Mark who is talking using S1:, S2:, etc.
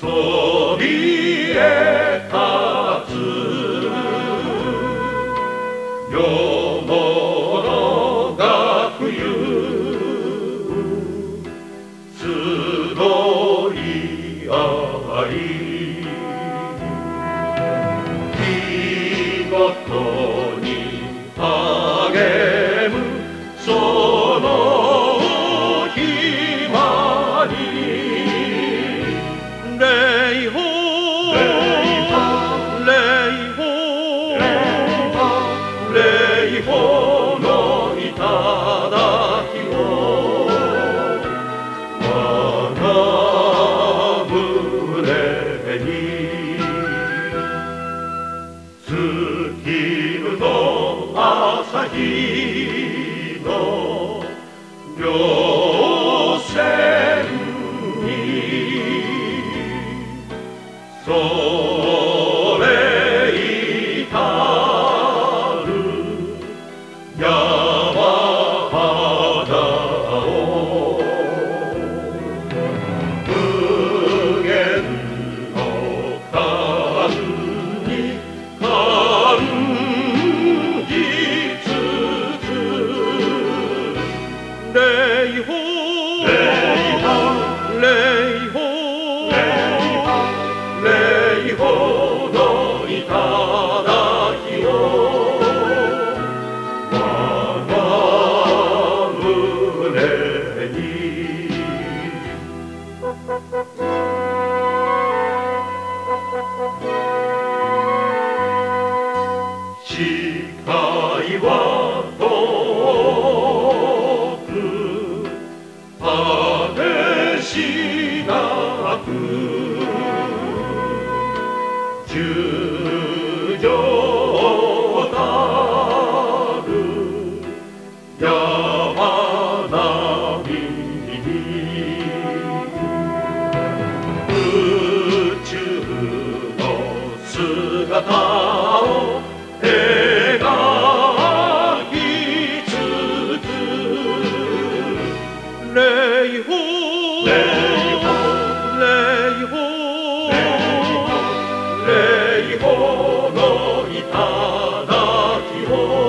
S1: そびえ立つよものが冬集い合い日ごとに励むそのひまに礼法礼法礼法の頂を我が胸に尽きぬの朝日の稜線にそれ至る山肌を無限の数に感じつつ礼法礼法礼法の頂を我が胸に誓いは遠く果てしなく十条たる山並みに宇宙の姿を描きつつ礼法礼法礼法の頂を